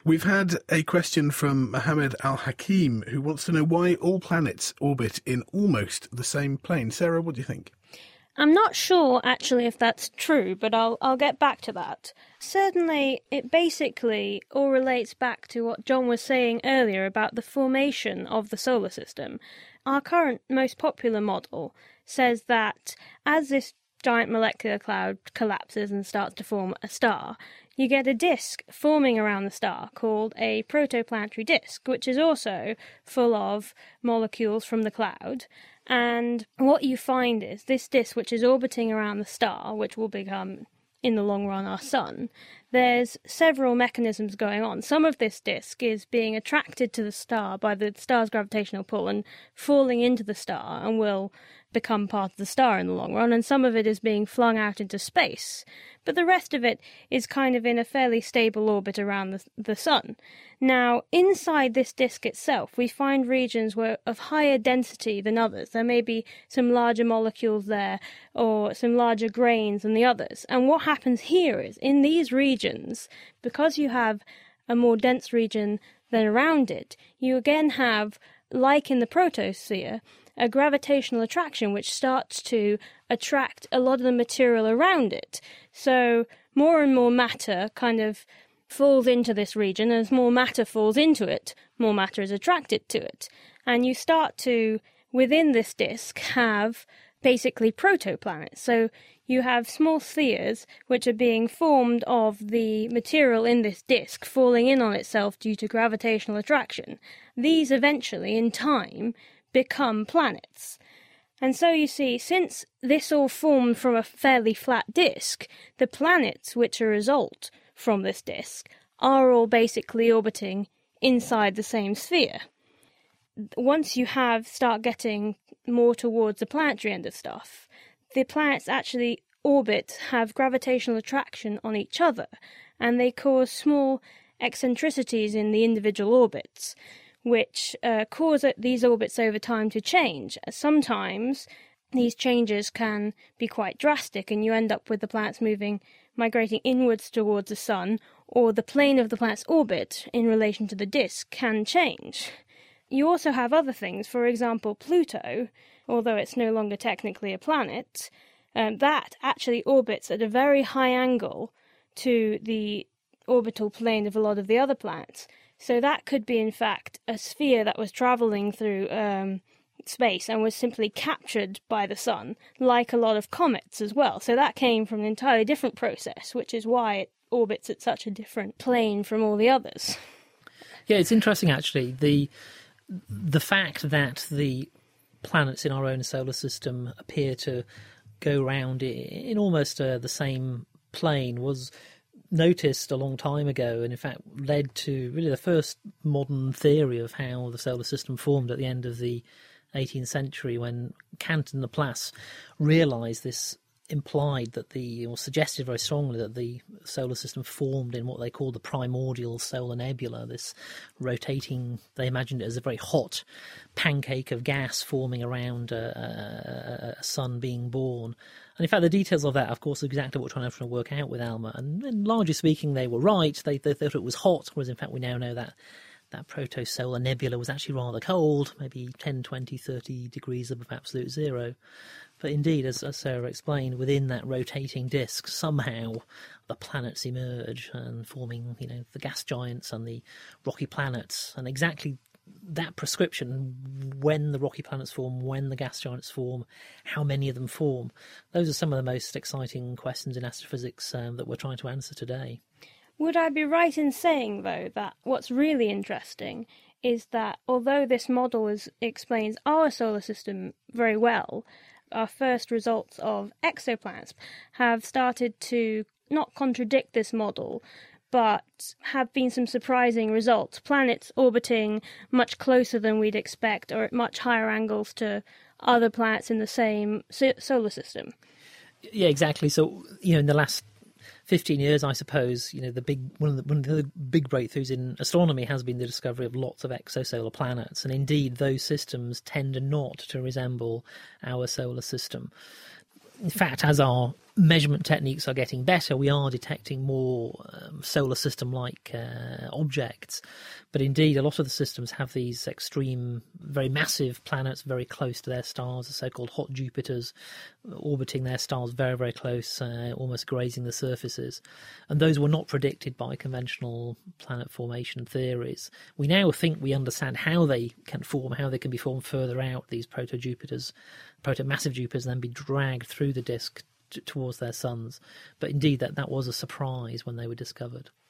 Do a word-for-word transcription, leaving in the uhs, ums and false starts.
We've had a question from Mohammed Al-Hakim, who wants to know why all planets orbit in almost the same plane. Sarah, what do you think? I'm not sure, actually, if that's true, but I'll I'll get back to that. Certainly, it basically all relates back to what John was saying earlier about the formation of the solar system. Our current most popular model says that as this giant molecular cloud collapses and starts to form a star, you get a disk forming around the star called a protoplanetary disk, which is also full of molecules from the cloud. And what you find is this disk, which is orbiting around the star, which will become, in the long run, our sun, there's several mechanisms going on. Some of this disk is being attracted to the star by the star's gravitational pull and falling into the star and will become part of the star in the long run, and some of it is being flung out into space. But the rest of it is kind of in a fairly stable orbit around the, the sun. Now, inside this disk itself, we find regions where of higher density than others. There may be some larger molecules there or some larger grains than the others. And what happens here is, in these regions, because you have a more dense region than around it, you again have, like in the protosphere, a gravitational attraction which starts to attract a lot of the material around it. So more and more matter kind of falls into this region, and as more matter falls into it, more matter is attracted to it. And you start to, within this disk, have basically protoplanets. So you have small spheres which are being formed of the material in this disk falling in on itself due to gravitational attraction. These eventually, in time, become planets. And so you see, since this all formed from a fairly flat disk, the planets which are a result from this disk are all basically orbiting inside the same sphere. Once you have start getting more towards the planetary end of stuff, the planets actually orbit, have gravitational attraction on each other, and they cause small eccentricities in the individual orbits, which uh, cause these orbits over time to change. Sometimes these changes can be quite drastic, and you end up with the planets moving, migrating inwards towards the sun, or the plane of the planet's orbit in relation to the disk can change. You also have other things. For example, Pluto, although it's no longer technically a planet, um, that actually orbits at a very high angle to the orbital plane of a lot of the other planets. So that could be, in fact, a sphere that was travelling through um, space and was simply captured by the sun, like a lot of comets as well. So that came from an entirely different process, which is why it orbits at such a different plane from all the others. Yeah, it's interesting, actually. The the fact that the planets in our own solar system appear to go round in almost uh, the same plane was noticed a long time ago, and in fact led to really the first modern theory of how the solar system formed at the end of the eighteenth century, when Kant and Laplace realised this implied that the, or suggested very strongly that the solar system formed in what they call the primordial solar nebula, this rotating, they imagined it as a very hot pancake of gas forming around a, a, a sun being born. And in fact, the details of that, of course, are exactly what we're trying to work out with ALMA. And, and largely speaking, they were right. They, they thought it was hot, whereas in fact we now know that that protosolar nebula was actually rather cold, maybe ten, twenty, thirty degrees above absolute zero. But indeed, as, as Sarah explained, within that rotating disk, somehow the planets emerge and forming, you know, the gas giants and the rocky planets. And exactly that prescription, when the rocky planets form, when the gas giants form, how many of them form, those are some of the most exciting questions in astrophysics um, that we're trying to answer today. Would I be right in saying, though, that what's really interesting is that although this model is, explains our solar system very well, our first results of exoplanets have started to not contradict this model, but have been some surprising results. Planets orbiting much closer than we'd expect, or at much higher angles to other planets in the same solar system. Yeah, exactly. So, you know, in the last fifteen years, I suppose, you know, the big one of the, one of the big breakthroughs in astronomy has been the discovery of lots of exosolar planets, and indeed those systems tend not to resemble our solar system. In fact, as our measurement techniques are getting better. We are detecting more um, solar system-like uh, objects. But indeed, a lot of the systems have these extreme, very massive planets very close to their stars, the so-called hot Jupiters, orbiting their stars very, very close, uh, almost grazing the surfaces. And those were not predicted by conventional planet formation theories. We now think we understand how they can form, how they can be formed further out, these proto-Jupiters, proto-massive Jupiters, and then be dragged through the disk t- towards their suns. But indeed, that, that was a surprise when they were discovered.